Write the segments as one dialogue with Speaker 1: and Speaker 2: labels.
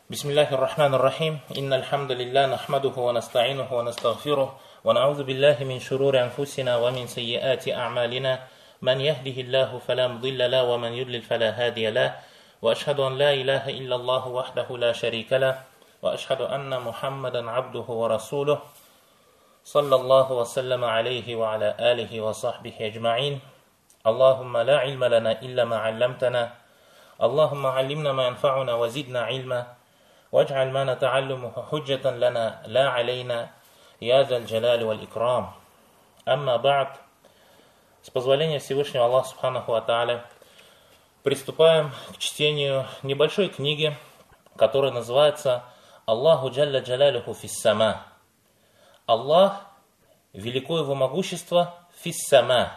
Speaker 1: بسم الله الرحمن الرحيم إن الحمد لله نحمده ونستعينه ونستغفره ونعوذ بالله من شرور أنفسنا ومن سيئات أعمالنا من يهده الله فلا مضل له ومن يضلل فلا هادي له وأشهد أن لا إله إلا الله وحده لا شريك له وأشهد أن محمدا عبده ورسوله صلى الله وسلم عليه وعلى آله وصحبه أجمعين اللهم لا علم لنا إلا ما علمتنا اللهم علمنا ما ينفعنا وزدنا علما واجعل ما نتعلمه حجة لنا لا علينا يا ذا الجلال والإكرام. Амма ба'д. С позволения Всевышнего Аллаха Субханаху ва Тааля приступаем к чтению небольшой книги, которая называется Аллаху Джалля Джалялюху фиссама. Аллах, велико его могущество, фиссама.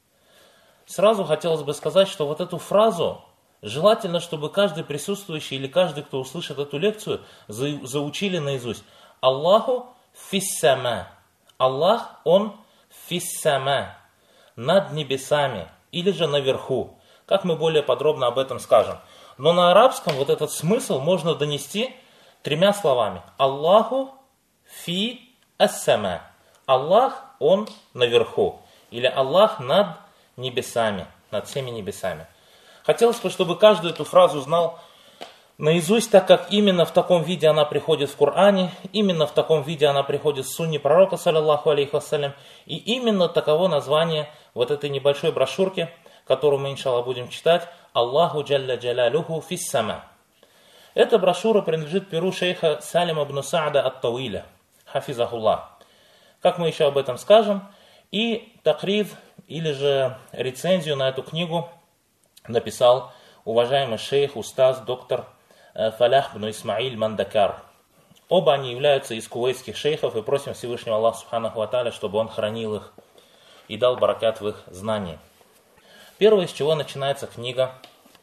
Speaker 1: Сразу хотелось бы сказать, что вот эту фразу желательно, чтобы каждый присутствующий или каждый, кто услышит эту лекцию, заучили наизусть. Аллаху фиссама. Аллах, Он фиссама. Над небесами. Или же наверху. Как мы более подробно об этом скажем. Но на арабском вот этот смысл можно донести тремя словами. Аллаху фи ассама. Аллах, Он наверху. Или Аллах над небесами. Над всеми небесами. Хотелось бы, чтобы каждый эту фразу знал наизусть, так как именно в таком виде она приходит в Коране, именно в таком виде она приходит в сунне пророка, саллаллаху алейхи вассалям, и именно таково название вот этой небольшой брошюрки, которую мы, иншаллах, будем читать, Аллаху Джалля Джалялюху фиссама. Эта брошюра принадлежит перу шейха Салима ибн Са'да ат-Тауиля, хафизахуллах. Как мы еще об этом скажем, и такрид, или же рецензию на эту книгу написал уважаемый шейх, устаз, доктор Фалях ибн Исмаиль Мандакар. Оба они являются из кувейтских шейхов, и просим Всевышнего Аллаха Субханаху ва Тааля, чтобы он хранил их и дал баракат в их знании. Первое, с чего начинается книга,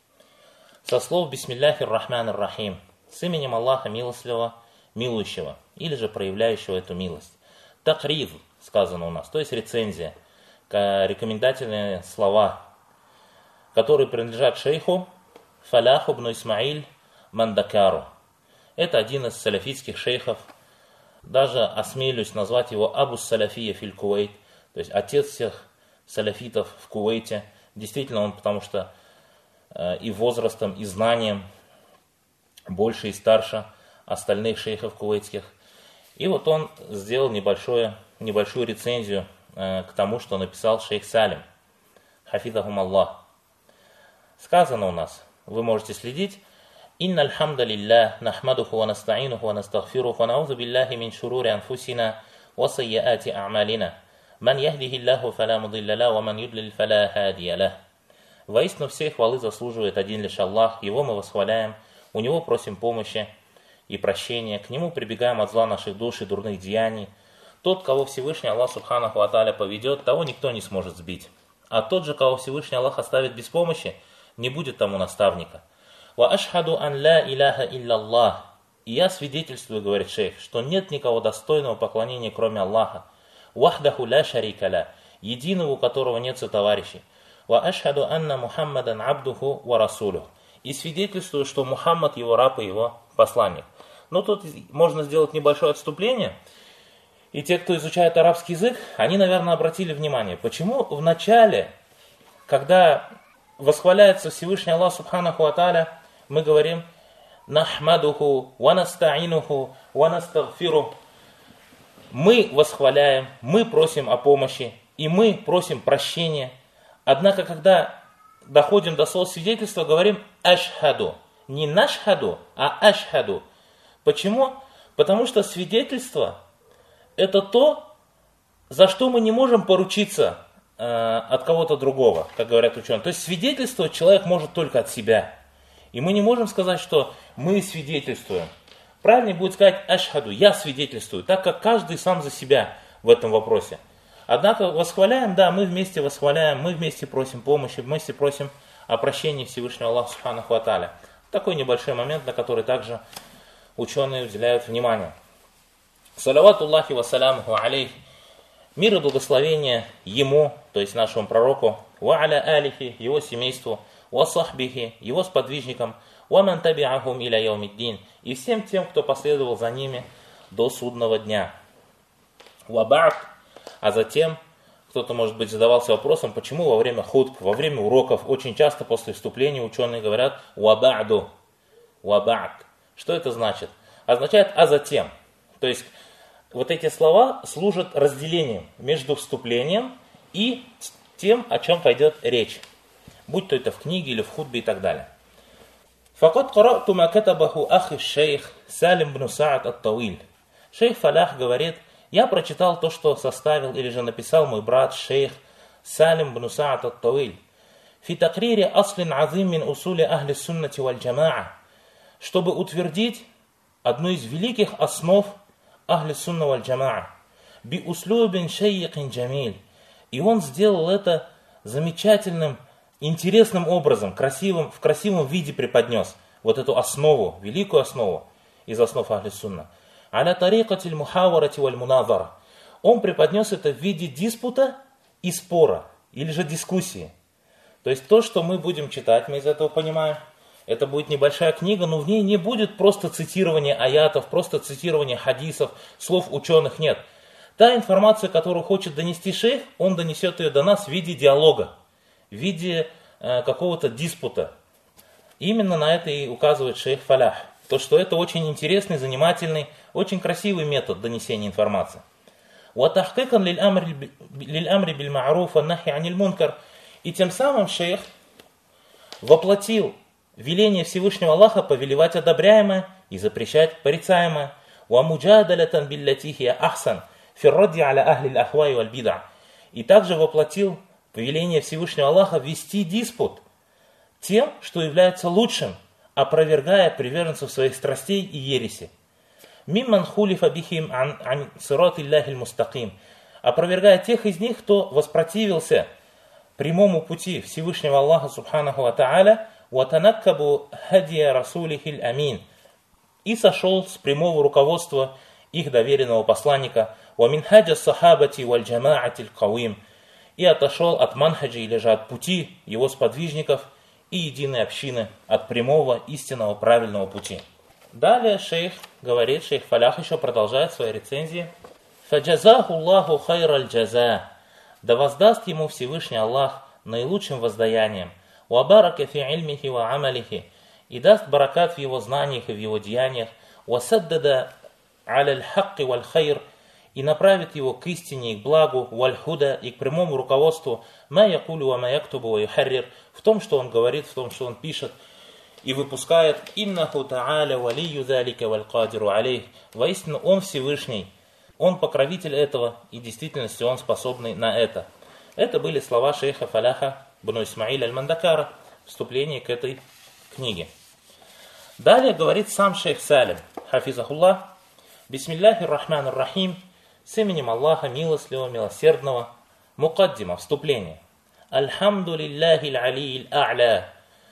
Speaker 1: со слов «Бисмилляхир рахманир рахим», с именем Аллаха Милостливого, Милующего, или же проявляющего эту милость. Такрид сказано у нас, то есть рецензия, рекомендательные слова, которые принадлежат шейху Фаляху ибн Исмаиль Мандакару. Это один из салафитских шейхов. Даже осмелюсь назвать его Абус Салафия филь Кувейт, то есть отец всех салафитов в Кувейте. Действительно, он потому что и возрастом, и знанием больше и старше остальных шейхов кувейтских. И вот он сделал небольшую рецензию к тому, что написал шейх Салим. Хафизахум Аллах. Сказано у нас, вы можете следить, «Инна алхамда лиллах, нахмадуху ва настаинуху ва настагфируху, ва наузу биллахи мин шурури анфусина, ва сайяати а'малина, ман яхдихи Аллаху фаля мудилля ла, ва ман юдлиль фаля хадия ла». Воистину всей хвалы заслуживает один лишь Аллах, Его мы восхваляем, у Него просим помощи и прощения, к Нему прибегаем от зла наших душ и дурных деяний. Тот, кого Всевышний Аллах Субханаху ва Тааля поведет, того никто не сможет сбить. А тот же, кого Всевышний Аллах оставит без помощи, не будет тому наставника. «Ва ашхаду ан ла иляха илляллах». И я свидетельствую, говорит шейх, что нет никого достойного поклонения, кроме Аллаха. «Вахдаху ла шарика ла», единого, у которого нет сотоварищей. «Ва ашхаду анна Мухаммадан абдуху ва расулюх». И свидетельствую, что Мухаммад его раб и его посланник. Но тут можно сделать небольшое отступление. И те, кто изучает арабский язык, они, наверное, обратили внимание, почему в начале, когда восхваляется Всевышний Аллах Субханаху ва Тааля, мы говорим «Нахмадуху ва настаинуху ва настагфиру». Мы восхваляем, мы просим о помощи, и мы просим прощения. Однако, когда доходим до слова свидетельства, говорим «ашхаду». Не «нашхаду», а «ашхаду». Почему? Потому что свидетельство – это то, за что мы не можем поручиться от кого-то другого, как говорят ученые. То есть свидетельствовать человек может только от себя. И мы не можем сказать, что мы свидетельствуем. Правильнее будет сказать ашхаду, я свидетельствую, так как каждый сам за себя в этом вопросе. Однако восхваляем, да, мы вместе восхваляем, мы вместе просим помощи, вместе просим о прощении Всевышнего Аллаха Субханаху ва Тааля. Такой небольшой момент, на который также ученые уделяют внимание. Салаватуллахи ва салямуху алейх. Мир и благословение ему, то есть нашему пророку, ва аля алихи, его семейству, ва сахбихи, его сподвижникам, وَمَنْ تَبِعَهُمْ إِلَى يَوْمِ الدِّينِ, и всем тем, кто последовал за ними до судного дня. وَبَعْدْ, а затем, кто-то, может быть, задавался вопросом, почему во время хутб, во время уроков, очень часто после вступления ученые говорят وَبَعْدُ, وَبَعْدْ. Что это значит? Означает «а затем». То есть, вот эти слова служат разделением между вступлением и тем, о чем пойдет речь. Будь то это в книге или в хутбе и так далее. فَقَدْ قَرَأْتُ مَا كَتَبَهُ أَخِي الشَّيْخ سَالِمْ بْنُ سَعَدْ الطَّوِيلِ. Шейх Фалях говорит, я прочитал то, что составил или же написал мой брат шейх Салим бн Саад ат-Тауиль. «Фи такрири аслин азим мин усули ахли суннати валь джамаа», чтобы утвердить одну из великих основ ахли сунна валь джамаа. «Би услюбин шейикин джамиль». И он сделал это замечательным, интересным образом, в красивом виде преподнес вот эту основу, великую основу из основ ахли сунна. «Аля тарикатиль мухаварати валь муназара». Он преподнес это в виде диспута и спора, или же дискуссии. То есть то, что мы будем читать, мы из этого понимаем, это будет небольшая книга, но в ней не будет просто цитирование аятов, просто цитирование хадисов, слов ученых, нет. Та информация, которую хочет донести шейх, он донесет ее до нас в виде диалога, в виде какого-то диспута. Именно на это и указывает шейх Фалях. То, что это очень интересный, занимательный, очень красивый метод донесения информации. وَتَحْقِيقًا لِلْأَمْرِ بِالْمَعْرُوفِ وَالنَّهْيِ عَنِ الْمُنْكَرِ. И тем самым шейх воплотил веление Всевышнего Аллаха повелевать одобряемое и запрещать порицаемое. وَمُجَادَلَةً بِالَّتِي هِيَ أَحْسَنُ فِي الرَّدِّ عَلَى أَهْلِ الْأَهْوَاءِ وَالْبِدْعِ. И также воплотил повеление Всевышнего Аллаха вести диспут тем, что является лучшим, опровергая приверженцев своих страстей и ереси. «Мимман хулифа бихим ан сирати Аллахи мустаким», опровергая тех из них, кто воспротивился прямому пути Всевышнего Аллаха субханаху ва тааля, «Ватанаккабу хадия расулихил амин», и сошел с прямого руководства их доверенного посланника, «Ваминхаджа сахабати валь джамаати кавим», и отошел от манхаджа или же от пути его сподвижников и единой общины, от прямого, истинного, правильного пути. Далее шейх говорит, шейх Фалях еще продолжает свои рецензии. «Фаджазаху Аллаху хайраль джаза», да воздаст ему Всевышний Аллах наилучшим воздаянием. «Вабарака фи ильмихи ва амалихи», и даст баракат в его знаниях и в его деяниях. «Васаддада аляль хакки валь хайр», и направит его к истине и к благу, валь-худа, и к прямому руководству, ма якулю ва ма яктубу ва юхаррир, в том, что он говорит, в том, что он пишет и выпускает. «Иннаху та'аля валию залика валь кадиру алейх», воистину он Всевышний, он покровитель этого, и в действительности он способный на это. Это были слова шейха Фаляха бн Исмаиля аль-Мандакара, вступление к этой книге. Далее говорит сам шейх Салим, хафизахуллах: «Бисмиллахи рахмани рахим», с именем Аллаха милостливого, милосердного. Мукаддима, вступление. «Альхамду лиллахи аль-алии аль-а'ля»,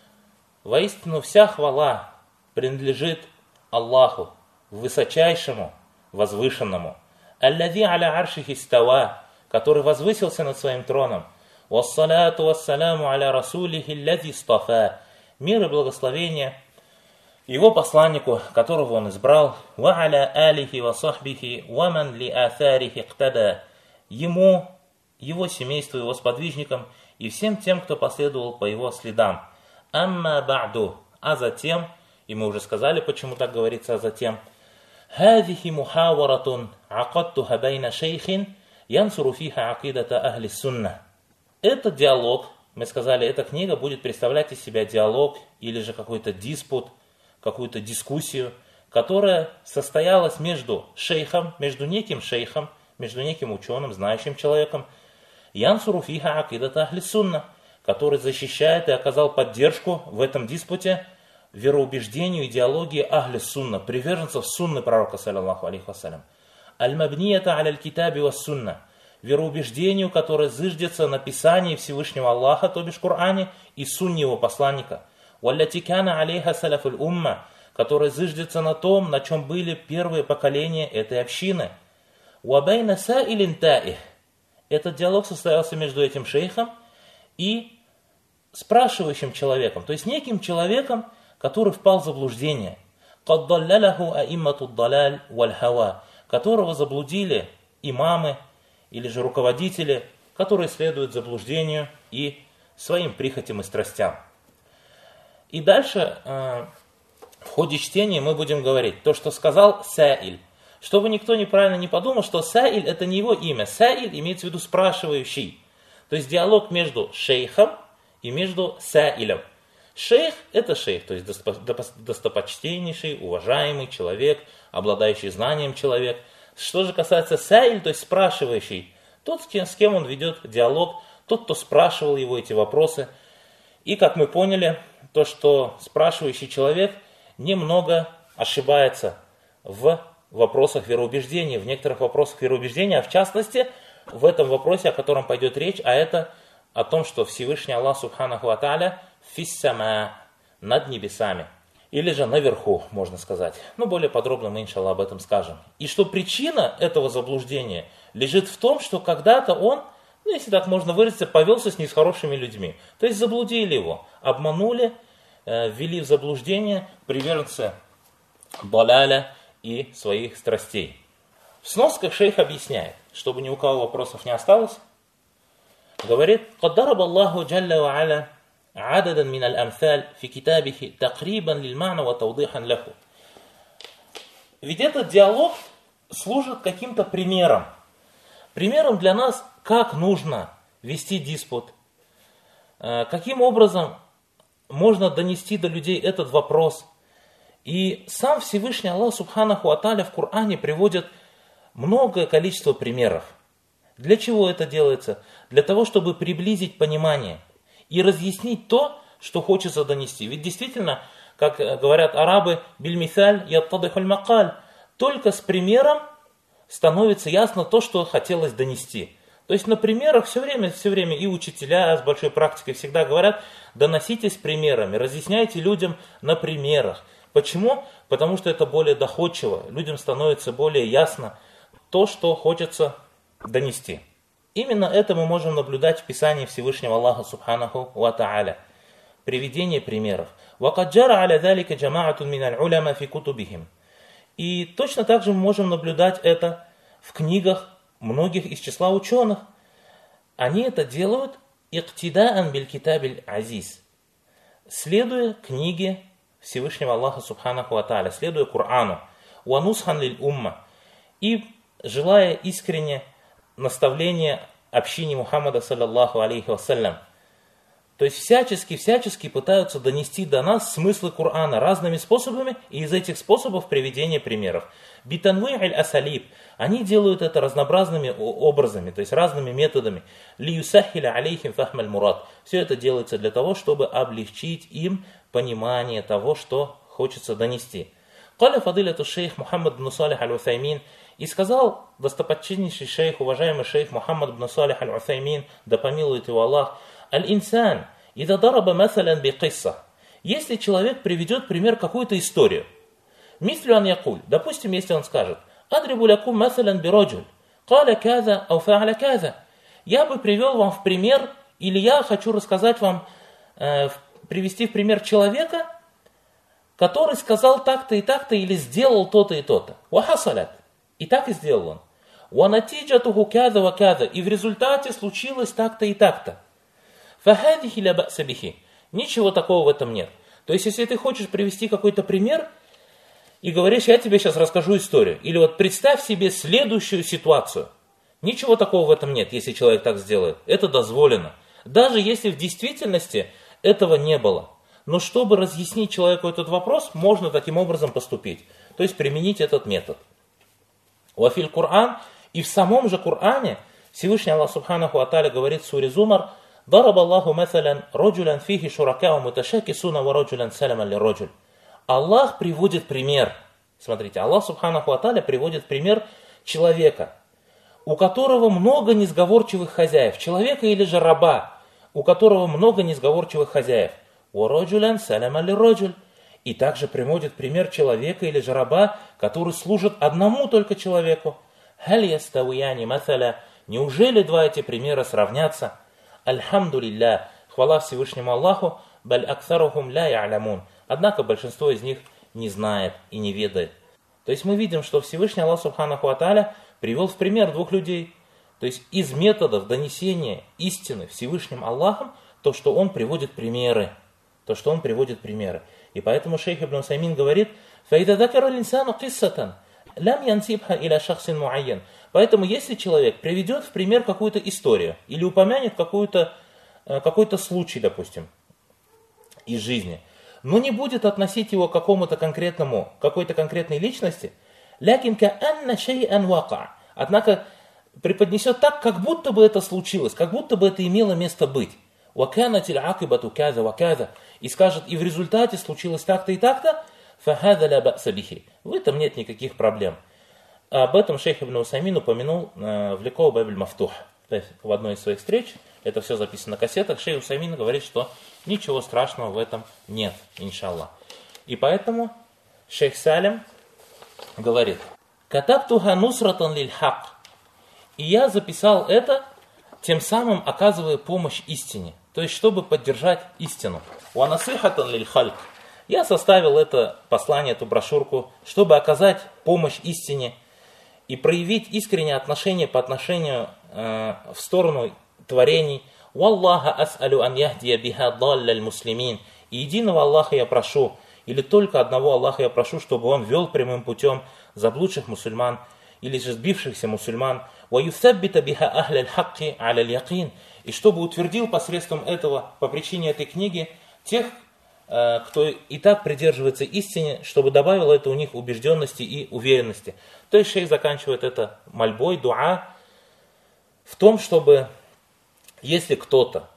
Speaker 1: воистину вся хвала принадлежит Аллаху, высочайшему, возвышенному. «Аллади аля аршихи става», который возвысился над своим троном. «Вассалату вассаляму аля расулихи аллади стафа», мир и благословение его посланнику, которого он избрал. «Ва аля алихи ва сахбихи ва ман ли аthарихи иктада», ему, его семейству, его сподвижникам и всем тем, кто последовал по его следам. «Амма ба'ду», а затем, и мы уже сказали, почему так говорится «а затем», «Хадихи мухаваратун акадтуха байна шейхин янсуру фиха акидата ахли сунна». Этот диалог, мы сказали, эта книга будет представлять из себя диалог или же какой-то диспут, какую-то дискуссию, которая состоялась между шейхом, между неким ученым, знающим человеком, янсуру фиха акидата ахли сунна, который защищает и оказал поддержку в этом диспуте вероубеждению, идеологии ахли сунна, приверженцев сунны пророка, саллаллаху алейхи вассалям. Аль-мабнията аляль китаби ва сунна, вероубеждению, которое зыждется на Писании Всевышнего Аллаха, то бишь Коране, и сунне его посланника. Валляти кана алейха салафуль умма, которое зыждется на том, на чем были первые поколения этой общины. Уабайна саилин таих. Этот диалог состоялся между этим шейхом и спрашивающим человеком, то есть неким человеком, который впал в заблуждение, قَدْ ضَلَّلَهُ أَئِمَّةُ الضَّلَالِ وَالْهَوَى, которого заблудили имамы или же руководители, которые следуют заблуждению и своим прихотям и страстям. И дальше в ходе чтения мы будем говорить то, что сказал Саиль. Чтобы никто неправильно не подумал, что Саиль это не его имя. Саиль имеется в виду спрашивающий. То есть диалог между шейхом и между Саилем. Шейх это шейх, то есть достопочтеннейший, уважаемый человек, обладающий знанием человек. Что же касается Саиль, то есть спрашивающий, тот, с кем он ведет диалог, тот, кто спрашивал его эти вопросы. И как мы поняли, то, что спрашивающий человек немного ошибается в вопросах вероубеждения, в некоторых вопросах вероубеждения, а в частности, в этом вопросе, о котором пойдет речь, а это о том, что Всевышний Аллах Субханаху ва Тааля фиссама, над небесами, или же наверху, можно сказать. Но более подробно мы, иншаллах, об этом скажем. И что причина этого заблуждения лежит в том, что когда-то он, если так можно выразиться, повелся с нехорошими людьми. То есть заблудили его, обманули, ввели в заблуждение приверженцы далаля и своих страстей. В сносках шейх объясняет, чтобы ни у кого вопросов не осталось, говорит: «Кад дараба Аллаху джалля ва аля ададан мин аль-амсаль фи китабихи такрибан лиль-ма'на ва тавдихан лаху». Ведь этот диалог служит каким-то примером. Примером для нас, как нужно вести диспут, каким образом можно донести до людей этот вопрос. И сам Всевышний Аллах Субханаху ва Тааля в Коране приводит многое количество примеров. Для чего это делается? Для того, чтобы приблизить понимание и разъяснить то, что хочется донести. Ведь действительно, как говорят арабы, «Биль-мисаль яттадихуль макаль», только с примером становится ясно то, что хотелось донести. То есть на примерах все время и учителя с большой практикой всегда говорят: доноситесь примерами, разъясняйте людям на примерах. Почему? Потому что это более доходчиво, людям становится более ясно то, что хочется донести. Именно это мы можем наблюдать в Писании Всевышнего Аллаха Субханаху ва Тааля. Приведение примеров. وَقَدْ جَرَ عَلَى ذَلِكَ جَمَاعَةٌ مِنَ الْعُلَمَا فِي كُتُبِهِمْ. И точно так же мы можем наблюдать это в книгах многих из числа ученых. Они это делают иктидаан биль китабиль азиз, следуя книге Всевышнего Аллаха Субханаху ва Тааля, следуя Корану, уанусхан лиль умма, и желая искренне наставления общине Мухаммада саллаллаху алейхи вассалям. То есть всячески пытаются донести до нас смыслы Корана разными способами, и из этих способов приведение примеров. Битанвы аль-асалиб, они делают это разнообразными образами, то есть разными методами. Лиюсахиля алейхим фахмаль мурад. Все это делается для того, чтобы облегчить им понимание того, что хочется донести. Каля фадиляту шейх Мухаммад бн Салих аль-Уthаймин, и сказал достопочтеннейший шейх, уважаемый шейх Мухаммад бн Салих аль-Уthаймин, да помилует его Аллах: «Аль-инсан, ида дараба масалян би кисса». Если человек приведет пример какую-то историю, мислю ан якуль, допустим, если он скажет: «Адрибу лякум масалян би роджуль, каля каза, ау фааля каза». Я бы привел вам в пример, или я хочу рассказать вам, привести в пример человека, который сказал так-то и так-то, или сделал то-то и то-то. Вахасалят. И так и сделал он. Ванатиджатуху каза ва каза. И в результате случилось так-то и так-то. Фахадихи ля ба'са бихи. Ничего такого в этом нет. То есть, если ты хочешь привести какой-то пример и говоришь: я тебе сейчас расскажу историю, или вот представь себе следующую ситуацию. Ничего такого в этом нет, если человек так сделает. Это дозволено. Даже если в действительности этого не было. Но чтобы разъяснить человеку этот вопрос, можно таким образом поступить. То есть применить этот метод. Вафиль Коран, и в самом же Коране Всевышний Аллах Субханаху ва Тааля говорит в суре Зумар: «Дараба Аллаху масалян роджулян фихи шуракау муташакисуна ва роджулян саляман ли роджуль». Аллах приводит пример. Смотрите, Аллах Субханаху ва Тааля приводит пример человека, у которого много несговорчивых хозяев. Человека или же раба, у которого много несговорчивых хозяев. Ва роджулян саляман ли роджуль. И также приводит пример человека или же раба, который служит одному только человеку. Халь яставияни масаля. Неужели два эти примера сравнятся? Альхамдулилля. Хвала Всевышнему Аллаху. Баль аксарухум ля я'лямун. Однако большинство из них не знает и не ведает. То есть мы видим, что Всевышний Аллах Субханаху ва Тааля привел в пример двух людей. То есть из методов донесения истины Всевышним Аллахом, то, что он приводит примеры. И поэтому шейх Ибн Усаймин говорит, «Фаида дакара линсану киссатан, лям янсибха иля шахсин муайян». Поэтому если человек приведет в пример какую-то историю или упомянет какой-то случай, допустим, из жизни, но не будет относить его к какой-то конкретной личности, лякин каанна шай'ан вака, однако преподнесет так, как будто бы это случилось, как будто бы это имело место быть. Ваканатиль акибату каза ваказа, и скажет, и в результате случилось так-то и так-то, фахада ля ба'са бихи. В этом нет никаких проблем. Об этом шейх Ибн Усаймин упомянул в Ликау Бабель Мафтух. То есть в одной из своих встреч, это все записано на кассетах, шейх Усаймин говорит, что ничего страшного в этом нет, иншаллах. И поэтому шейх Салим говорит, «Катабтуха нусратан лиль хак». И я записал это, тем самым оказывая помощь истине. То есть, чтобы поддержать истину. «Ванасыхатан лиль хальк». Я составил это послание, эту брошюрку, чтобы оказать помощь истине и проявить искреннее отношение по отношению в сторону творений. «Валлаха ас'алю ан яхдия биха далляль муслимин». И единого Аллаха я прошу, или только одного Аллаха я прошу, чтобы он вел прямым путем заблудших мусульман, или же сбившихся мусульман. «Ваюсаббита биха ахляль хакки аляль якин». И чтобы утвердил посредством этого, по причине этой книги, тех, кто и так придерживается истине, чтобы добавило это у них убежденности и уверенности. То есть шейх заканчивает это мольбой, дуа, в том, чтобы, если кто-то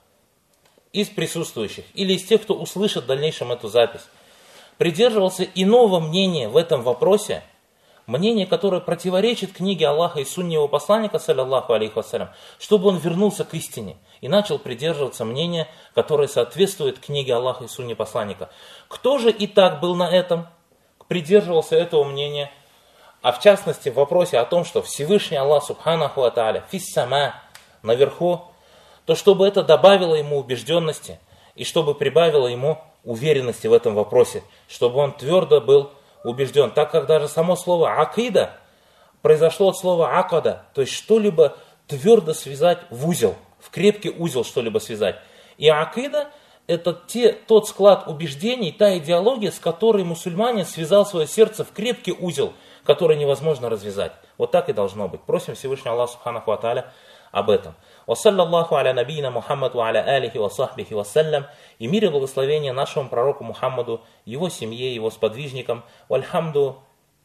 Speaker 1: из присутствующих или из тех, кто услышит в дальнейшем эту запись, придерживался иного мнения в этом вопросе, мнение, которое противоречит книге Аллаха и сунне его посланника, саллаллаху алейхи вассалям, чтобы он вернулся к истине и начал придерживаться мнения, которое соответствует книге Аллаха и сунне посланника. Кто же и так был на этом, придерживался этого мнения, а в частности в вопросе о том, что Всевышний Аллах субханаху ва тааля фиссама, наверху, то чтобы это добавило ему убежденности и чтобы прибавило ему уверенности в этом вопросе, чтобы он твердо был убежден, так как даже само слово акида произошло от слова акада, то есть что-либо твердо связать в узел, в крепкий узел что-либо связать. И акида это тот склад убеждений, та идеология, с которой мусульманин связал свое сердце в крепкий узел, который невозможно развязать. Вот так и должно быть. Просим Всевышнего Аллаха субханаху ва тааля об этом. Вассаллаллаху аля набийна Мухаммад ва аля алихи ва сахбихи вассалям. И мир и благословение нашему пророку Мухаммаду, его семье, его сподвижникам. Вальхамду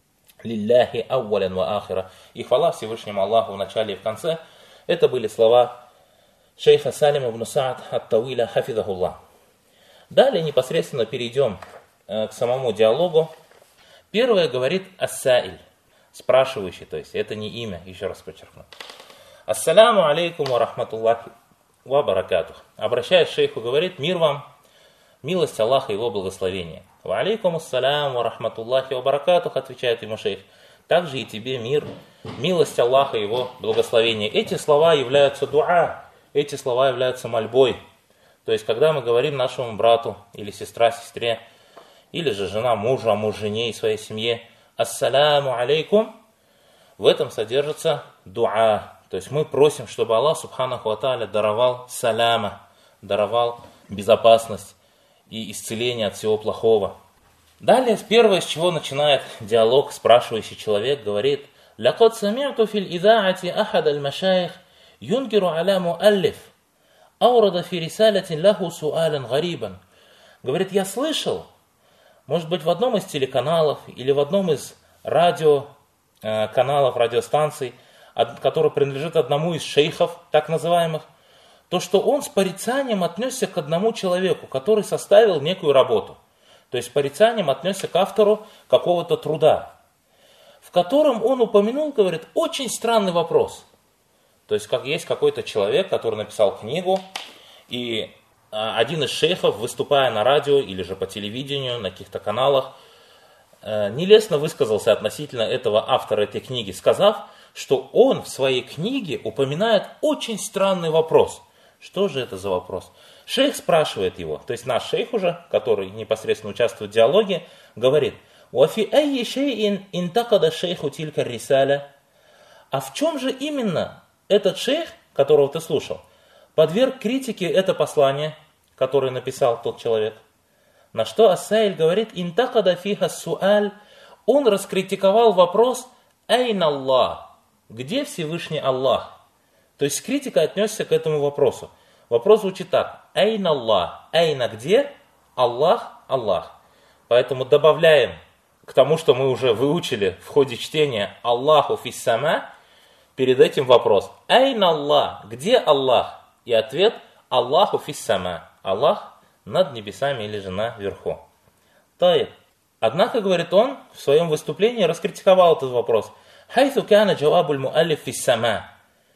Speaker 1: лилляхи ауалян ва ахира. И хвала Всевышнему Аллаху в начале и в конце. Это были слова шейха Салима ибн Саад ат-Тауиля хафизахуллах. Далее непосредственно перейдем к самому диалогу. Первое говорит ас-саиль, спрашивающий, то есть это не имя, еще раз подчеркну. Ассаляму алейкум ва рахматуллахи ва баракатух. Обращаясь к шейху, говорит: мир вам, милость Аллаха и его благословение. Ва алейкум ассалям ва рахматуллахи ва баракатух, отвечает ему шейх. Также и тебе мир, милость Аллаха и его благословение. Эти слова являются дуа, эти слова являются мольбой. То есть, когда мы говорим нашему брату или сестра сестре, или же жена мужу, а муж жене и своей семье, ассаляму алейкум, в этом содержится дуа. То есть мы просим, чтобы Аллах субханаху ва тааля даровал саляма, даровал безопасность и исцеление от всего плохого. Далее, первое, с чего начинает диалог спрашивающий человек, говорит: «Лякад сами'ту фил идаати ахад аль-машайх юнкиру аля муаллиф, аурада фи рисалятин лаху суалан гарибан». Говорит: я слышал, может быть, в одном из телеканалов или в одном из радиоканалов, радиостанций, который принадлежит одному из шейхов, так называемых, то, что он с порицанием отнесся к одному человеку, который составил некую работу. То есть с порицанием отнесся к автору какого-то труда, в котором он упомянул, говорит, очень странный вопрос. То есть как есть какой-то человек, который написал книгу, и один из шейхов, выступая на радио или же по телевидению, на каких-то каналах, нелестно высказался относительно этого автора этой книги, сказав, что он в своей книге упоминает очень странный вопрос. Что же это за вопрос? Шейх спрашивает его, то есть наш шейх уже, который непосредственно участвует в диалоге, говорит: «Вафи айи шейин интакада шейху тилька рисаля». А в чем же именно этот шейх, которого ты слушал, подверг критике это послание, которое написал тот человек? На что Ас-Саиль говорит: «Интакада фиха суаль». Он раскритиковал вопрос «Айна Аллах?» Где Всевышний Аллах? То есть критика отнесся к этому вопросу. Вопрос звучит так: «Айна Аллах». Айна где? Аллах, Аллах. Поэтому добавляем к тому, что мы уже выучили в ходе чтения «Аллаху фиссама», перед этим вопрос: «Айна Аллах?» Где Аллах? И ответ: «Аллаху фиссама». Аллах над небесами или же наверху. Таиб. Однако, говорит он, в своем выступлении раскритиковал этот вопрос. «Хайсу кана джавабуль муаллиф фиссама».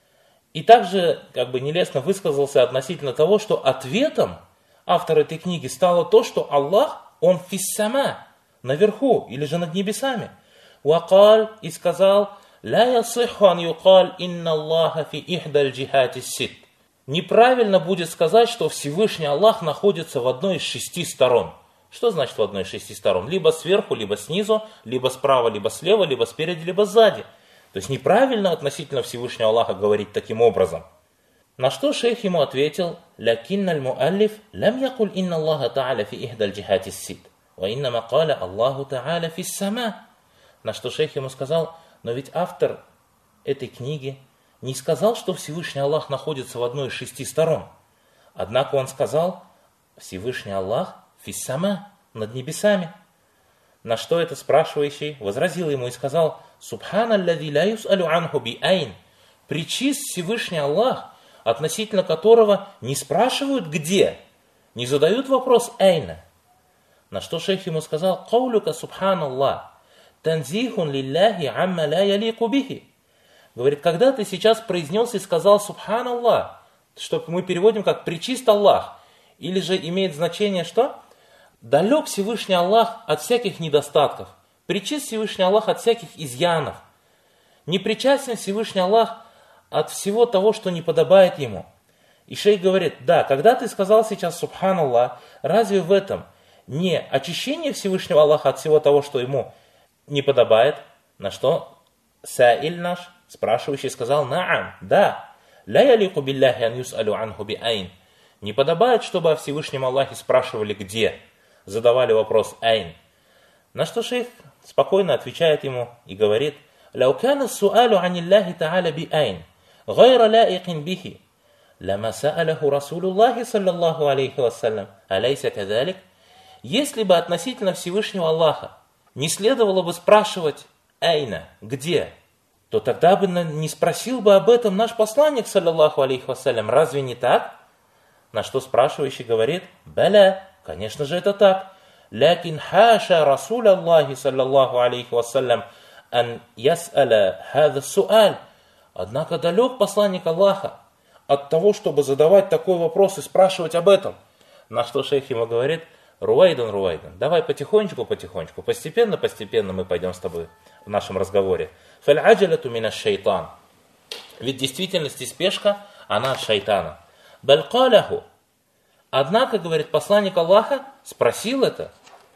Speaker 1: И также нелестно высказался относительно того, что ответом автора этой книги стало то, что Аллах, он фиссама, наверху или же над небесами. Вакаль, и сказал: «Ла ясиху ан юкаль инна Аллаха фи ихдаль джихати сит». Неправильно будет сказать, что Всевышний Аллах находится в одной из 6 сторон. Что значит в одной из 6 сторон? Либо сверху, либо снизу, либо справа, либо слева, либо спереди, либо сзади. То есть неправильно относительно Всевышнего Аллаха говорить таким образом. На что шейх ему ответил: «Лякинналь муаллиф лям якуль инна Аллаха та'аля фи ихдаль джихати сит, ва иннама каля Аллаху та'аля фи сама». На что шейх ему сказал: но ведь автор этой книги не сказал, что Всевышний Аллах находится в одной из 6 сторон. Однако он сказал: Всевышний Аллах фиссама, над небесами. На что это спрашивающий возразил ему и сказал: «Субханаллади ла юс'алю анху би айн». Пречист Всевышний Аллах, относительно которого не спрашивают где, не задают вопрос айна. На что шейх ему сказал: «Каулюка субханаллах, танзихун лилляхи амма ла ялику бихи». Говорит, когда ты сейчас произнес и сказал субханаллах, что мы переводим как «пречист Аллах», или же имеет значение что? Далек Всевышний Аллах от всяких недостатков, пречист Всевышний Аллах от всяких изъянов, не причастен Всевышний Аллах от всего того, что не подобает Ему. И шейх говорит: да, когда ты сказал сейчас субханаллах, разве в этом не очищение Всевышнего Аллаха от всего того, что Ему не подобает? На что саиль наш, спрашивающий, сказал: наам, да, ля ялику билляхи ан юс'алю анху би айн. Не подобает, чтобы о Всевышнем Аллахе спрашивали где, задавали вопрос айн. На что шейх спокойно отвечает ему и говорит: «Лау кана суалю аниллахи та'аля би айн, гайра лаикин бихи, лама са'аляху Расулуллахи саллаллаху алейхи вассалям, алейса кадалик». Если бы относительно Всевышнего Аллаха не следовало бы спрашивать айна, где, то тогда бы не спросил бы об этом наш посланник, саллаллаху алейхи вассалям. Разве не так? На что спрашивающий говорит: «Баля, конечно же это так. Лякин хаша Расул Аллахи, саллаллаху алейхи вассалям, ан яс'аля хада суаль». Однако далек посланник Аллаха от того, чтобы задавать такой вопрос и спрашивать об этом. На что шейх ему говорит: «Руайдан, Руайдан, давай потихонечку, постепенно мы пойдем с тобой в нашем разговоре. Фаль-аджаляту мина шайтан». Ведь в действительности спешка, она от шайтана. «Баль-каляху». Однако, говорит, посланник Аллаха спросил это.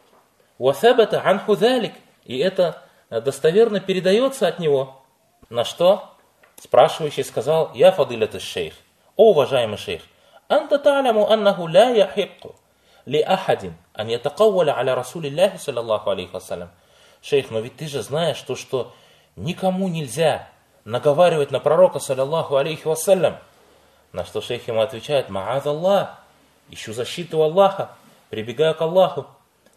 Speaker 1: «Васабата анху залик». И это достоверно передается от него. На что спрашивающий сказал: «Я фадилят шейх». О, уважаемый шейх, «Анта та'ляму аннаху ла яхикку ли ахадин ан ятакавваля аля Расулиллахи саллаллаху алейхи вассалям». Шейх, но ведь ты же знаешь, что никому нельзя наговаривать на пророка саллаллаху алейхи вассалям. На что шейх ему отвечает: «Ма'ад Аллах, ищу защиту Аллаха, прибегаю к Аллаху.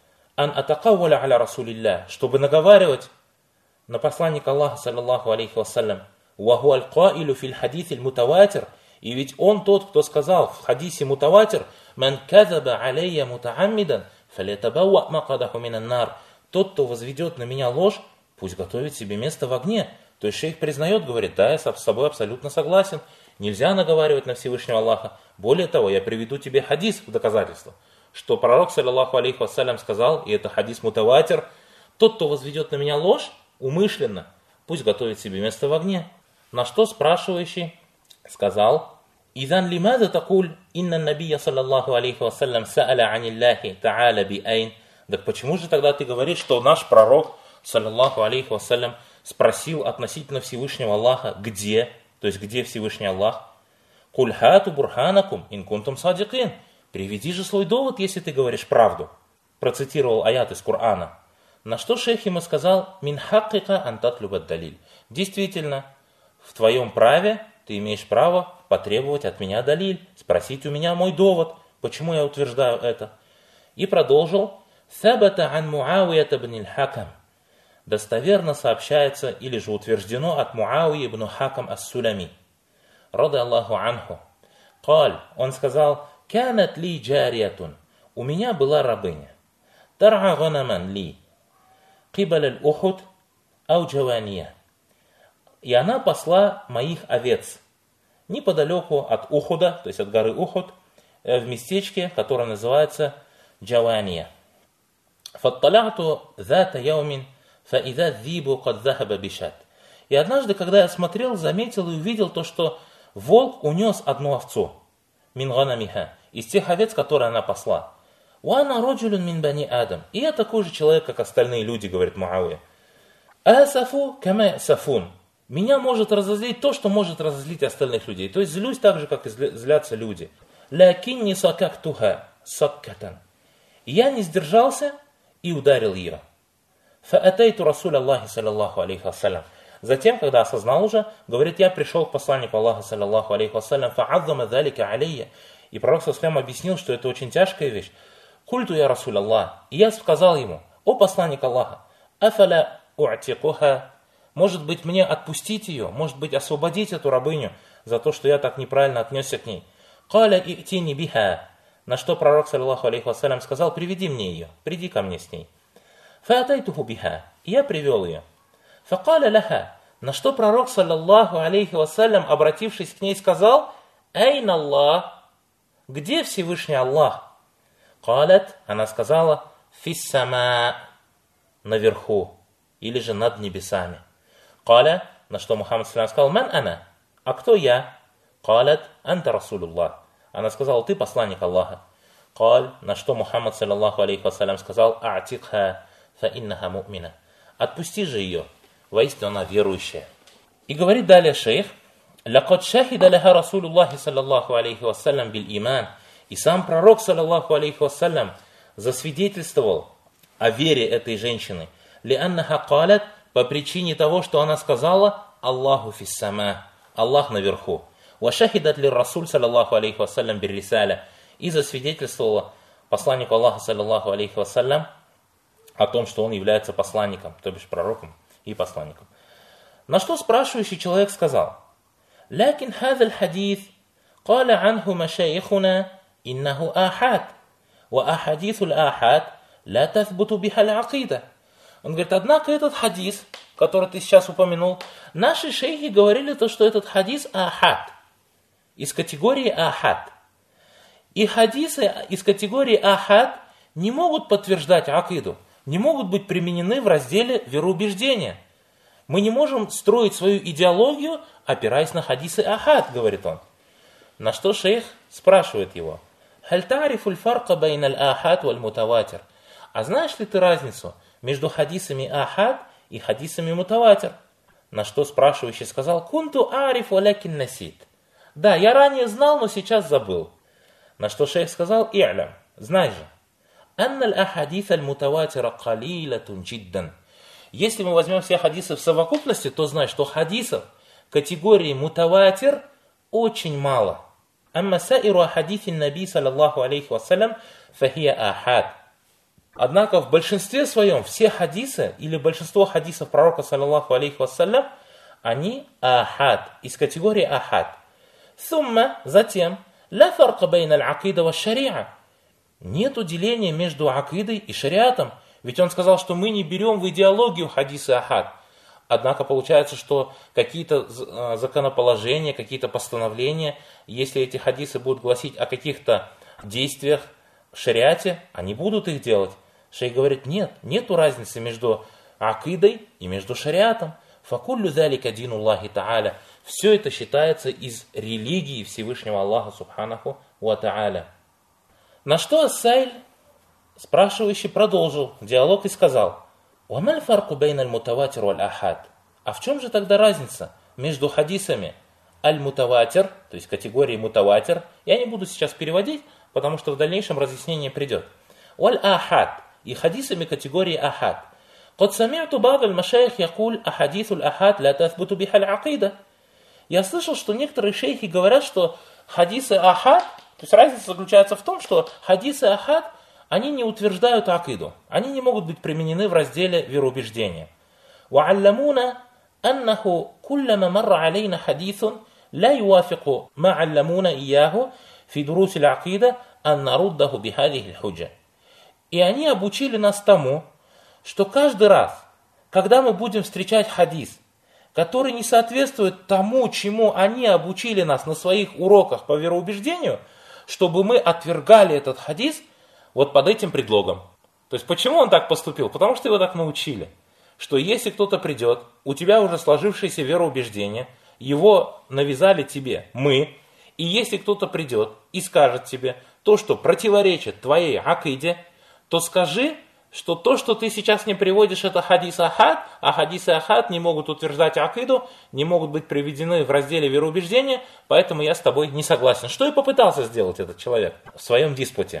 Speaker 1: Ан атакавваля аля Расулиллах, чтобы наговаривать на посланника Аллаха саллаллаху алейхи вассалям. Ваху аль-каилю фил хадитиль мутаватир». И ведь он тот, кто сказал в хадисе мутаватир: «Ман казаба алейя мутааммидан, фалятабауа макадаху минан нар». Тот, кто возведет на меня ложь, пусть готовит себе место в огне. То есть шейх признает, говорит: да, я с собой абсолютно согласен. Нельзя наговаривать на Всевышнего Аллаха. Более того, я приведу тебе хадис в доказательство, что пророк, саллаллаху алейхи вассалям, сказал, и это хадис мутаватир: тот, кто возведет на меня ложь умышленно, пусть готовит себе место в огне. На что спрашивающий сказал: «Идан лимаза такуль инна набия саллаллаху алейхи вассалям са'аля анилляхи та'аля би айн». Так почему же тогда ты говоришь, что наш пророк, саллаллаху алейхи вассалям, спросил относительно Всевышнего Аллаха, где? То есть, где Всевышний Аллах? «Куль хату бурханакум ин кунтум садикин». Приведи же свой довод, если ты говоришь правду. Процитировал аят из Корана. На что шейх ему сказал: «Мин хаккика антатлюбат далиль». Действительно, в твоем праве ты имеешь право потребовать от меня далиль, спросить у меня мой довод, почему я утверждаю это. И продолжил: «Сабата ан Муавията бн аль-Хакам». Достоверно сообщается или же утверждено от Муавии ибн Хакам ас-Сулями, рады Аллаху анху. Каль, он сказал: «Канат ли джариятун». У меня была рабыня. «Тар'a ганаман ли. Кибаль аль-Ухуд ау джавания». И она пасла моих овец неподалеку от Ухуда, то есть от горы Ухуд, в местечке, которое называется Джавания. «Фатталяту зата яумин фаида зибу кад захаба бишат». И однажды, когда я смотрел, заметил и увидел то, что волк унес одну овцу, мин ганамиха, из тех овец, которые она пасла. «Уана роджулюн мин бани Адам». И я такой же человек, как остальные люди, говорит Муавия. «Асафу кама сафун». Меня может разозлить то, что может разозлить остальных людей. То есть злюсь так же, как и злятся люди. «Лякинни сакактуха саккатан». Я не сдержался и ударил ее. «Фаатайту расуль Аллахи саллаллаху алейхи вассалям». Затем, когда осознал уже, говорит, я пришел к посланнику Аллаха саллаллаху алейхи вассалям, «Фа'адзама залика алейя». И пророк саллаллаху объяснил, что это очень тяжкая вещь. «Культу я расуль Аллах». И я сказал ему: «О посланник Аллаха, афаля у'тикуха». Может быть, мне отпустить ее, может быть, освободить эту рабыню за то, что я так неправильно отнесся к ней. «Каля и'тини биха». На что пророк, саллаллаху алейхи вассалям, сказал: «Приведи мне ее, приди ко мне с ней». «Фаатайтуху биха». И я привел ее. «Факаля лаха». На что пророк, саллаллаху алейхи вассалям, обратившись к ней, сказал: «Айна Аллах». Где Всевышний Аллах? «Калят». Она сказала: «Фиссама». Наверху, или же над небесами. «Каля». На что Мухаммад саллаллаху сказал: «Ман ана». А кто я? «Калят анта расулуллах». Она сказала: «Ты посланник Аллаха». «Каль». На что Мухаммад саллаллаху алейхи вассалям сказал: «А'тикха фа иннаха му'мина». Отпусти же ее, воистину она верующая. И говорит далее шейх: «Лакад шахида лаха расулуллахи саллаллаху алейхи вассалям биль иман». И сам пророк, саллаллаху алейхи вассалям, засвидетельствовал о вере этой женщины. «Лианнаха калят», по причине того, что она сказала: «Аллаху фиссама», Аллах наверху. «Ва шахидат ли расуль саллаллаху алейхи вассалям бир рисаля». И засвидетельствовала посланнику Аллаха, саллаллаху алейхи вассалям, о том, что он является посланником, то бишь пророком и посланником. На что спрашивающий человек сказал: «Лякин хазаль хадис каля анху машайихуна иннаху ахад, ва ахадисуль ахад ла тазбуту бихаль акида». Он говорит: однако этот хадис, который ты сейчас упомянул, наши шейхи говорили то, что этот хадис ахад, из категории ахад. И хадисы из категории ахад не могут подтверждать акиду, не могут быть применены в разделе вероубеждения. Мы не можем строить свою идеологию, опираясь на хадисы ахад, говорит он. На что шейх спрашивает его: «Халь та'рифуль фарка байналь ахад валь мутаватир». А знаешь ли ты разницу между хадисами ахад и хадисами мутаватир? На что спрашивающий сказал: «Кунту ариф валякин насит». Да, я ранее знал, но сейчас забыл. На что шейх сказал: «И'лям», знай же, «Анналь ахадис аль-мутаватира калилатун джиддан». Если мы возьмем все хадисы в совокупности, то знай, что хадисов категории мутаватир очень мало. «Амма саиру ахадифин наби саллаллаху алейхи вассалям фахия ахад». Однако в большинстве своем все хадисы, или большинство хадисов пророка, саллаллаху алейхи вассалям, они ахад, из категории ахад. Сумма, затем, ла фарка байна аль-акида ва шариа. Нет деления между акидой и шариатом. Ведь он сказал, что мы не берем в идеологию хадисы ахад. Однако получается, что какие-то законоположения, какие-то постановления, если эти хадисы будут гласить о каких-то действиях в шариате, они будут их делать. Шейх говорит: нету разницы между акидой и между шариатом. Факуллю залика дину Аллахи Та'аля. Все это считается из религии Всевышнего Аллаха Субханаху ва Та'аля. На что Ас-Сайль, спрашивающий, продолжил диалог и сказал: «Вамаль фарку бейн аль-мутаватир валь-ахад». А в чем же тогда разница между хадисами аль-мутаватир, то есть категории мутаватир, я не буду сейчас переводить, потому что в дальнейшем разъяснение придет, валь-ахад, и хадисами категории ахад. «Код сами'ту ба'д аль-машайх якуль ахадису аль-ахад ла таthбуту биха аль-акида». Я слышал, что некоторые шейхи говорят, что хадисы ахад, то есть разница заключается в том, что хадисы ахад, они не утверждают акиду, они не могут быть применены в разделе вероубеждения. «Ва'алламуна аннаху куллама марра алейна хадисун ла юафику ма алламуна ияху фи дуруси аль-акида ан наруддаху бихадихи аль-худжа». И они обучили нас тому, что каждый раз, когда мы будем встречать хадис, который не соответствует тому, чему они обучили нас на своих уроках по вероубеждению, чтобы мы отвергали этот хадис вот под этим предлогом. То есть почему он так поступил? Потому что его так научили, что если кто-то придет, у тебя уже сложившееся вероубеждение, его навязали тебе мы, и если кто-то придет и скажет тебе то, что противоречит твоей акиде, то скажи, что то, что ты сейчас не приводишь, это хадис ахад, а хадисы ахад не могут утверждать акиду, не могут быть приведены в разделе вероубеждения, поэтому я с тобой не согласен. Что и попытался сделать этот человек в своем диспуте.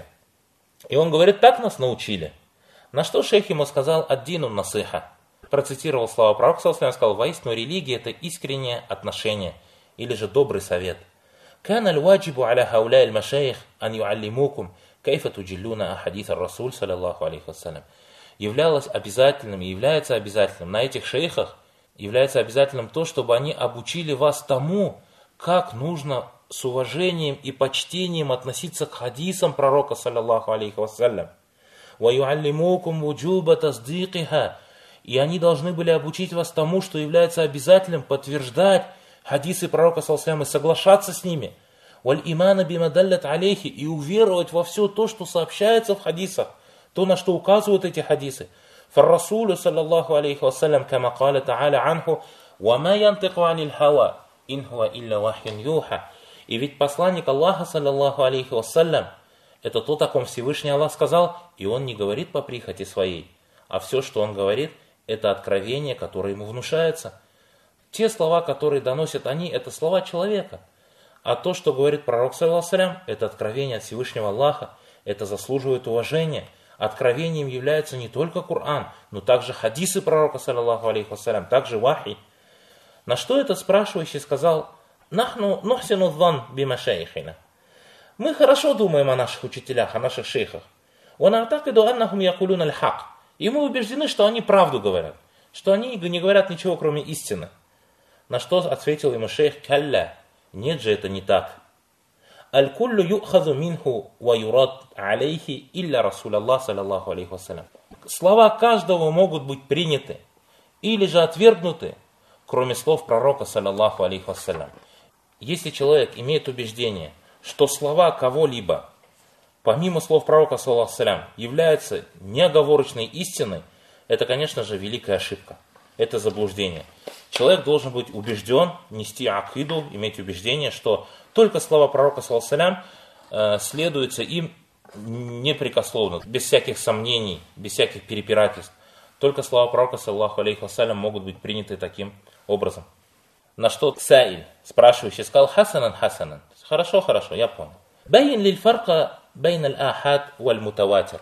Speaker 1: И он говорит, так нас научили. На что шейх ему сказал: «Ад-дину насиха». Процитировал слова пророка, сказал: «Воистину религия – это искреннее отношение, или же добрый совет». «Кана аль-ваджибу аля хауля аль-машайх ан юаллимукум кайфа туджиллуна ахадис ар-расуль саллаллаху алейхи вассалям». Являлось обязательным и является обязательным на этих шейхах, является обязательным то, чтобы они обучили вас тому, как нужно с уважением и почтением относиться к хадисам пророка саллаллаху алейхи вассалям. «Ва юаллимукум вуджуба таздикиха». И они должны были обучить вас тому, что является обязательным, подтверждать хадисы пророка саллаллаху алейхи вассалям и соглашаться с ними. «Валь имана бимадаллят алейхи», и уверовать во все то, что сообщается в хадисах, то, на что указывают эти хадисы. «Фар-расулю саллаллаху алейхи вассалям, кама каля та'аля анху, ва ма янтику анил хава, ин хуа илля вахьюн юха». И ведь посланник Аллаха саллаллаху алейхи вассалям, это то, о ком Всевышний Аллах сказал, и он не говорит по прихоти своей, а все, что он говорит, это откровение, которое ему внушается. Те слова, которые доносят они, это слова человека. А то, что говорит пророк, саллаллаху алейхи вассалям, это откровение от Всевышнего Аллаха, это заслуживает уважения. Откровением является не только Коран, но также хадисы пророка, саллаллаху алейхи вассалям, также вахи. На что этот спрашивающий сказал: «Нахну нухсину дхан бимашайхина». Мы хорошо думаем о наших учителях, о наших шейхах. «Ва на'такиду аннахум якулюна аль-хак». И мы убеждены, что они правду говорят, что они не говорят ничего, кроме истины. На что ответил ему шейх: «Калля». Нет же, это не так. «Аль-куллю ю'хазу минху ва юрад алейхи илля Расулаллах саллаллаху алейхи вассалям». Слова каждого могут быть приняты или же отвергнуты, кроме слов пророка, саллаллаху алейхи вассалям. Если человек имеет убеждение, что слова кого-либо, помимо слов пророка, саллаллаху алейхи вассалям, являются неоговорочной истиной, это, конечно же, великая ошибка. Это заблуждение. Человек должен быть убежден, нести акиду, иметь убеждение, что только слова пророка, саллаллаху алейхи вассалям, следуются им непрекословно, без всяких сомнений, без всяких перепирательств. Только слова пророка, саллаллаху алейхи вассалям, могут быть приняты таким образом. На что Саиль, спрашивающий, сказал: «Хасанан, хасанан». Хорошо, хорошо, я понял. «Байн лиль фарка байн аль-ахад валь мутаватир».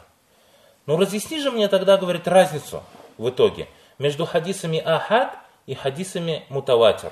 Speaker 1: Ну разъясни же мне тогда, говорит, разницу в итоге между хадисами ахад и хадисами мутаватир.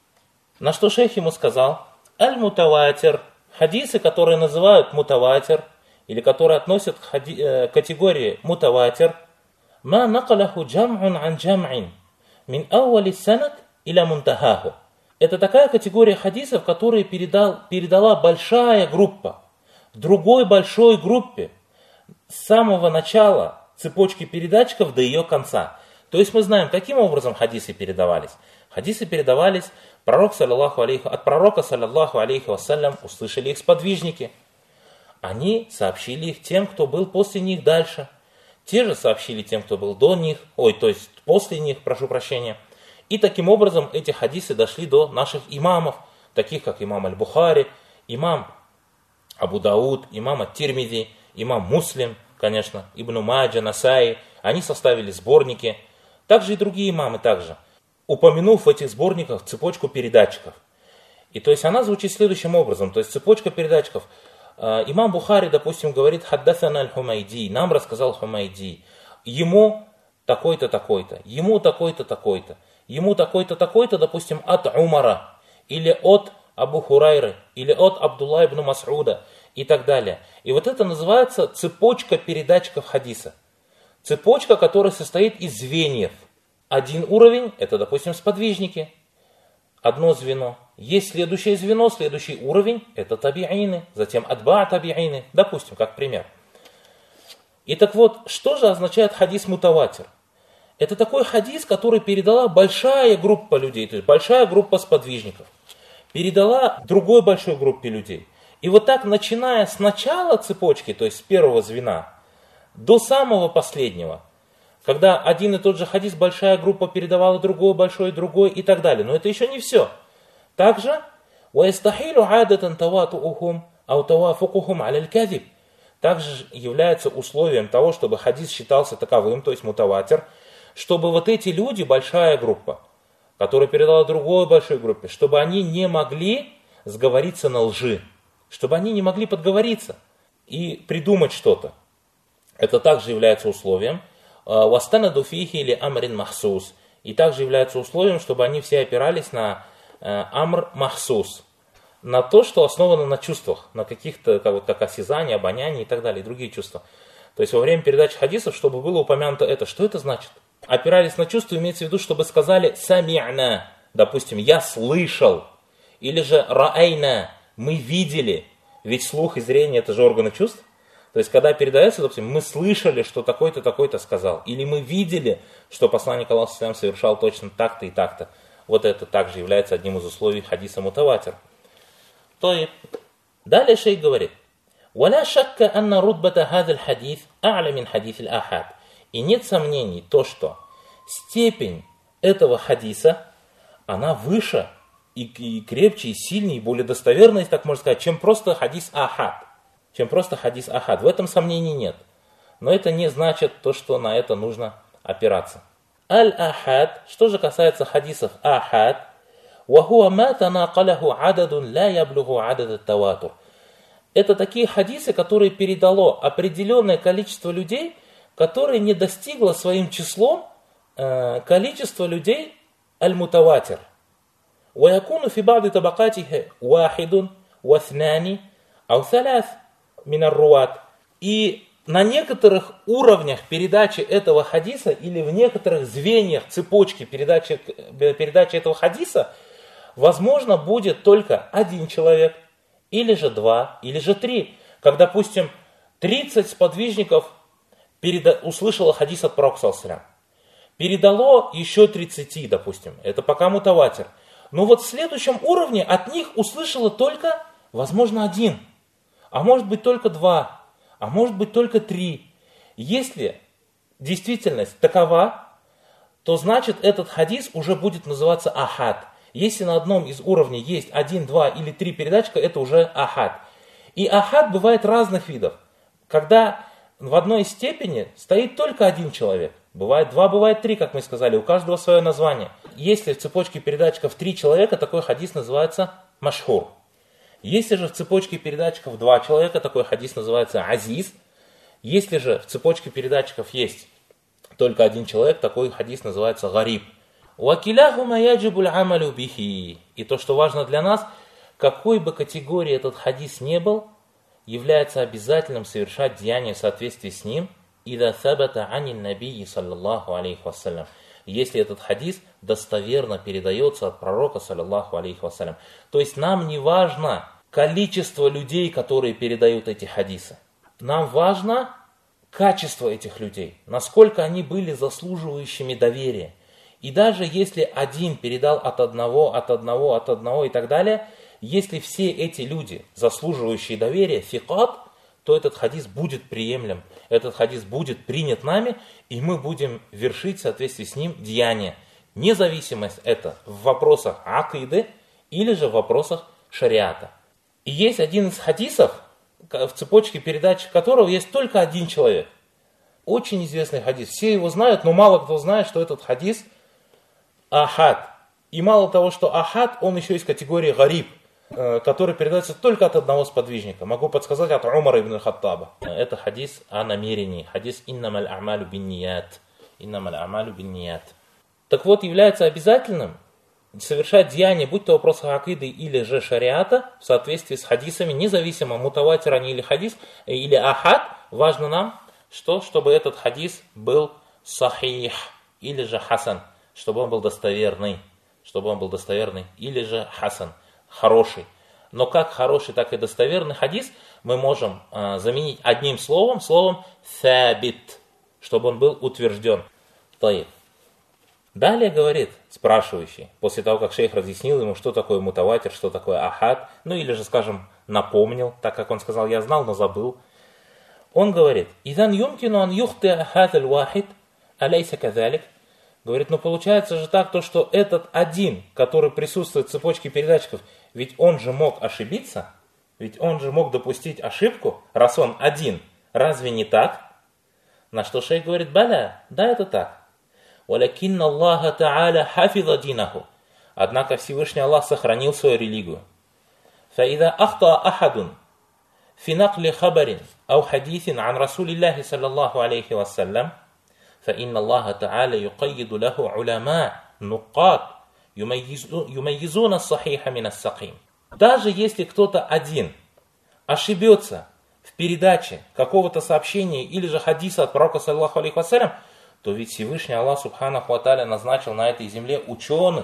Speaker 1: На что шейх ему сказал: «Аль-мутаватир». Хадисы, которые называют мутаватир, или которые относят к категории мутаватир, «Ма накалаху джам'ун ан джам'ин, мин ауали санат иля мунтахаху». Это такая категория хадисов, которые передала большая группа другой большой группе с самого начала цепочки передатчиков до ее конца. То есть мы знаем, каким образом хадисы передавались. Хадисы передавались от пророка, саллаллаху алейхи вассалям, услышали их сподвижники. Они сообщили их тем, кто был после них дальше. Те же сообщили тем, кто был до них, то есть после них, прошу прощения. И таким образом эти хадисы дошли до наших имамов, таких как имам Аль-Бухари, имам Абу Дауд, имам Ат-Тирмизи, имам Муслим, конечно, Ибн Маджа, Насаи. Они составили сборники. Также и другие имамы также, упомянув в этих сборниках цепочку передатчиков. И то есть она звучит следующим образом. То есть цепочка передатчиков. Имам Бухари, допустим, говорит: «Хаддасана аль-Хумайди», нам рассказал Хумайди. Ему такой-то, такой-то, ему такой-то, такой-то, ему такой-то, такой-то, допустим, от Умара, или от Абу Хурайры, или от Абдулла ибн Мас'уда, и так далее. И вот это называется цепочка передатчиков хадиса. Цепочка, которая состоит из звеньев. Один уровень, это, допустим, сподвижники, одно звено. Есть следующее звено, следующий уровень, это таби'ины, затем атба' таби'ины, допустим, как пример. И так вот, что же означает хадис мутаватир? Это такой хадис, который передала большая группа людей, то есть большая группа сподвижников, передала другой большой группе людей. И вот так, начиная с начала цепочки, то есть с первого звена, до самого последнего, когда один и тот же хадис большая группа передавала другой, большой, другой и так далее. Но это еще не все. Также также является условием того, чтобы хадис считался таковым, то есть мутаватир, чтобы вот эти люди, большая группа, которая передала другой большой группе, чтобы они не могли сговориться на лжи, чтобы они не могли подговориться и придумать что-то. Это также является условием. وَاسْتَنَدُوا فِيهِ لِأَمْرٍ مَحْسُوسٍ. И также является условием, чтобы они все опирались на амр махсус, на то, что основано на чувствах, на каких-то, как осязание, обоняние и так далее, и другие чувства. То есть во время передачи хадисов, чтобы было упомянуто это. Что это значит? Опирались на чувства, имеется в виду, чтобы сказали «сами'на», допустим, «я слышал», или же «ра'айна», «мы видели», ведь слух и зрение это же органы чувств. То есть, когда передается, допустим, мы слышали, что такой-то, такой-то сказал, или мы видели, что посланник Аллаха совершал точно так-то и так-то. Вот это также является одним из условий хадиса мутаватир. То есть, далее шейх говорит: «Валя шакка анна рутбата хадаль хадис а'ля мин хадис аль-ахад». И нет сомнений то, что степень этого хадиса, она выше и крепче, и сильнее, и более достоверная, так можно сказать, чем просто хадис ахад. Чем просто хадис ахад. В этом сомнений нет. Но это не значит то, что на это нужно опираться. Аль-ахад, что же касается хадисов ахад, وَهُوَ مَا تَنَاقَلَهُ عَدَدٌ لَا يَبْلُغُ عَدَدَ التَّوَاتُرِ. Это такие хадисы, которые передало определенное количество людей, которое не достигло своим числом количество людей аль-мутаватир. وَيَكُونُ فِي بَعْضِ طَبَقَاتِهِ وَاحِدٌ وَاثْنَانِ أَوْ ثَلَاثٌ مِنَ الرُّوَاةِ. И на некоторых уровнях передачи этого хадиса или в некоторых звеньях цепочки передачи этого хадиса возможно будет только один человек, или же два, или же три. Как, допустим, 30 сподвижников услышало хадис от пророка саллаллаху алейхи ва саллям. Передало еще 30, допустим. Это пока мутаватир. Но вот в следующем уровне от них услышало только, возможно, один. А может быть только два. А может быть только три. Если действительность такова, то значит этот хадис уже будет называться ахад. Если на одном из уровней есть 1, 2 или 3 передатчика, это уже ахад. И ахад бывает разных видов. Когда в одной степени стоит только один человек. Бывает 2, бывает 3, как мы сказали, у каждого свое название. Если в цепочке передатчиков 3 человека, такой хадис называется машхур. Если же в цепочке передатчиков 2 человека, такой хадис называется азиз. Если же в цепочке передатчиков есть только один человек, такой хадис называется гариб. «Вакиляхума яджибуль амалю бихи». И то, что важно для нас, какой бы категории этот хадис не был, является обязательным совершать деяние в соответствии с ним, «Ида сабата анин набии саллаллаху алейхи вассалям». Если этот хадис достоверно передается от пророка саллаллаху алейхи вассалям. То есть нам не важно количество людей, которые передают эти хадисы. Нам важно качество этих людей, насколько они были заслуживающими доверия. И даже если один передал от одного и так далее, если все эти люди, заслуживающие доверия, фикат, то этот хадис будет приемлем, этот хадис будет принят нами, и мы будем вершить в соответствии с ним деяния. Независимость это в вопросах акиды или же в вопросах шариата. И есть один из хадисов, в цепочке передач которого есть только один человек. Очень известный хадис. Все его знают, но мало кто знает, что этот хадис ахад. И мало того, что ахад, он еще из категории гариб, который передается только от одного сподвижника. Могу подсказать, от Умара ибн Хаттаба. Это хадис о намерении. Хадис «Иннамаль а'малю бинният». «Иннамаль а'малю бинният». Так вот, является обязательным совершать деяния, будь то вопросы акиды или же шариата, в соответствии с хадисами, независимо, мутаватир они или хадис, или ахад. Важно нам, чтобы этот хадис был сахих, или же хасан, чтобы он был достоверный, или же хасан, хороший. Но как хороший, так и достоверный хадис мы можем заменить одним словом «thабит», чтобы он был утвержден. Таиб. Далее говорит спрашивающий, после того, как шейх разъяснил ему, что такое мутаватир, что такое ахад, ну или же, скажем, напомнил, так как он сказал, я знал, но забыл. Он говорит, «Идан юмкину ан юхти ахад аль-вахид, алейса казалик». Говорит, получается же так, что этот один, который присутствует в цепочке передатчиков, ведь он же мог ошибиться, ведь он же мог допустить ошибку, раз он один. Разве не так? На что шейх говорит, «Баля, да, это так». «Валякинна Аллаха та'аля хафиза динаху». Однако Всевышний Аллах сохранил свою религию. «Фаида ахта ахадун фи накли хабарин ау хадисин ан Расулиллахи саллаллаху алейхи вассалям, фаинна Аллаха та'аля юкайиду лаху уляма нуккат юмайизуна сахиха мина саким». Даже если кто-то один ошибется в передаче какого-то сообщения или же хадиса от пророка саллаллаху алейхи вассалям, то ведь Всевышний Аллах Субханаху ва Тааля назначил на этой земле ученых,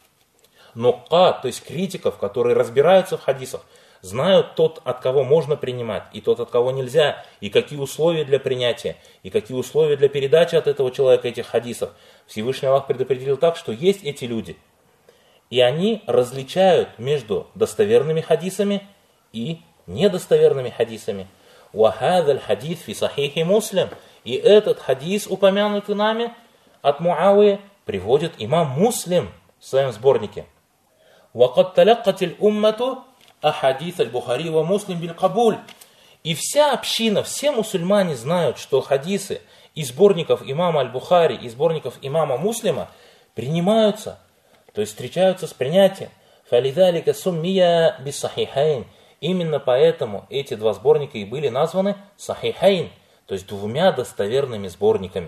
Speaker 1: нуккат, то есть критиков, которые разбираются в хадисах, знают тот, от кого можно принимать, и тот, от кого нельзя, и какие условия для принятия, и какие условия для передачи от этого человека этих хадисов. Всевышний Аллах предопределил так, что есть эти люди, и они различают между достоверными хадисами и недостоверными хадисами. «Вахадаль хадис фи сахихи Муслим». И этот хадис, упомянутый нами от Муавии, приводит имам Муслим в своем сборнике. «Вакад таляккатиль уммату ахадис аль-Бухари ва Муслим биль кабуль». И вся община, все мусульмане знают, что хадисы из сборников имама аль-Бухари и сборников имама Муслима принимаются, то есть встречаются с принятием. «Фалидалика суммия бис сахихайн». Именно поэтому эти два сборника и были названы сахихайн, то есть двумя достоверными сборниками,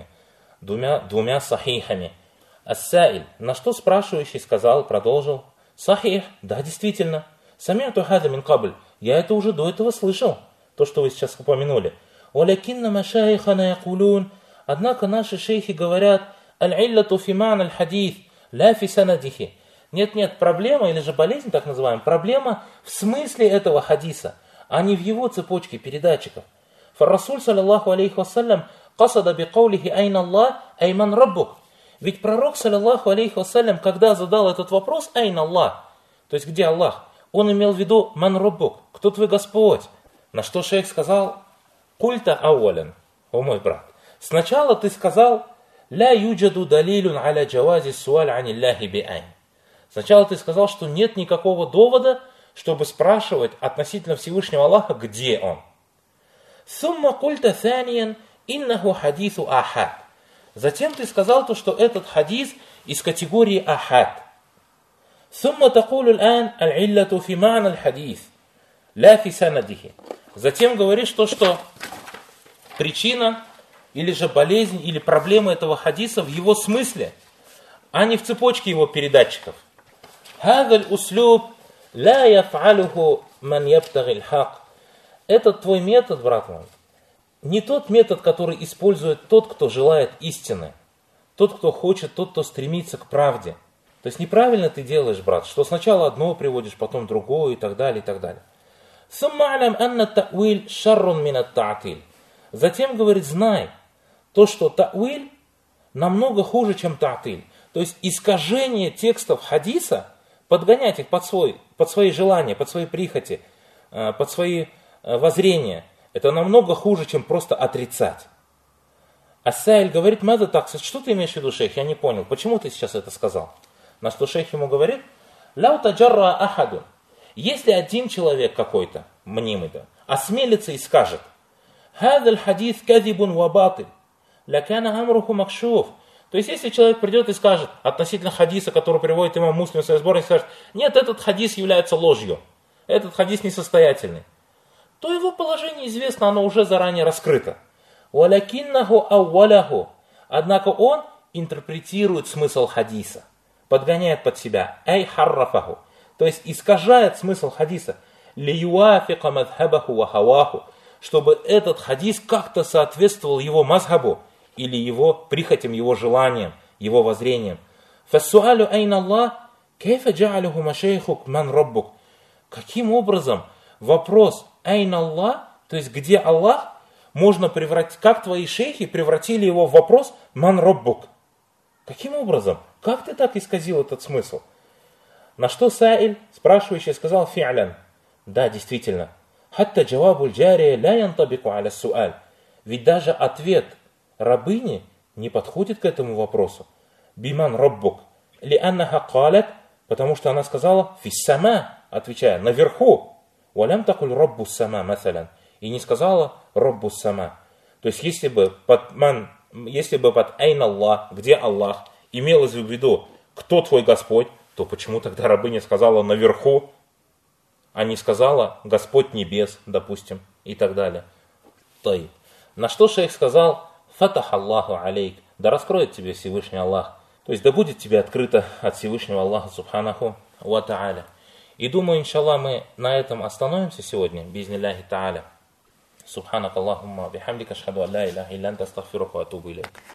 Speaker 1: двумя сахихами. Ас-Саиль, на что спрашивающий сказал, продолжил, сахих, да, действительно, сами'ту хада мин кабль, я это уже до этого слышал, то, что вы сейчас упомянули. Валякинна машайхана якулун, однако наши шейхи говорят, аль-иллату фи ма'на аль-хадис, ла фи санадихи. Нет, проблема, или же болезнь, так называемая, проблема в смысле этого хадиса, а не в его цепочке передатчиков. Фар-Расуль, саллаллаху алейхи вассалям, касада бикаулихи айна Аллах, айман раббук. Ведь пророк, саллаллаху алейхи вассалям, когда задал этот вопрос, айна Аллах, то есть где Аллах, он имел в виду ман раббук, кто твой Господь. На что шейх сказал, культа ауалян, о мой брат, сначала ты сказал, ля юджаду далилун аля джавази суаль аниллахи би'айн. Сначала ты сказал, что нет никакого довода, чтобы спрашивать относительно Всевышнего Аллаха, где он. Сумма культа саниян иннаху хадису ахад. Затем ты сказал, что этот хадис из категории ахад. Сумма такулу аль-ан аль-иллату фи ма'на аль-хадис, ла фи санадихи. Затем говоришь что причина, или же болезнь, или проблема этого хадиса в его смысле, а не в цепочке его передатчиков. Хадаль услюб ла яф'алуху ман ябтагиль хак. Этот твой метод, брат мой, не тот метод, который использует тот, кто желает истины, тот, кто хочет, тот, кто стремится к правде. То есть неправильно ты делаешь, брат, что сначала одно приводишь, потом другое и так далее, и так далее. Затем, говорит, знай, то, что та'виль намного хуже, чем та'тиль. То есть искажение текстов хадиса, подгонять их под свои желания, под свои прихоти, под свои воззрения, это намного хуже, чем просто отрицать. Ассаиль говорит, мада таксис, что ты имеешь в виду, шейх? Я не понял, почему ты сейчас это сказал? На что шейх ему говорит, ляу таджарра ахаду. Если один человек какой-то, мнимый, да, осмелится и скажет, хадаль хадис казибун ва батиль, лякана амруху макшуф. То есть, если человек придет и скажет относительно хадиса, который приводит имам Муслим в своей сборнике, скажет, нет, этот хадис является ложью, этот хадис несостоятельный, то его положение известно, оно уже заранее раскрыто. Валякиннаху ауваляху. Однако он интерпретирует смысл хадиса, подгоняет под себя, ай харрафаху, то есть искажает смысл хадиса, лиюафика мадхабаху ва хаваху, чтобы этот хадис как-то соответствовал его мазхабу, или его прихотям, его желаниям, его воззрениям. Фассуалю айна Аллах, кейфа джа'алюху машейхук ман раббук. Каким образом вопрос айна Аллах, то есть где Аллах, можно превратить, как твои шейхи превратили его в вопрос ман раббук. Каким образом? Как ты так исказил этот смысл? На что Саиль, спрашивающий, сказал фи'лян. Да, действительно. Хатта джавабуль джария ля янтабику аля суаль. Ведь даже ответ рабыни не подходит к этому вопросу. Биман раббук. Ли аннаха калят, потому что она сказала фиссама, отвечая, наверху. Валям такуль раббу сама, масалян. И не сказала раббу сама. То есть, если бы под айн Аллах, где Аллах, имелось в виду, кто твой Господь, то почему тогда рабыня сказала наверху, а не сказала Господь небес, допустим, и так далее. На что шейх сказал, фатах Аллаху алейк, да раскроет тебе Всевышний Аллах. То есть, да будет тебе открыто от Всевышнего Аллаха, субханаху ва та'аля. И думаю, иншаллах, мы на этом остановимся сегодня, бизнилляхи та'аля. Субханак Аллахумма бихамдика, ашхаду ан ла иляха илля анта, астагфирука ва атубу илейк.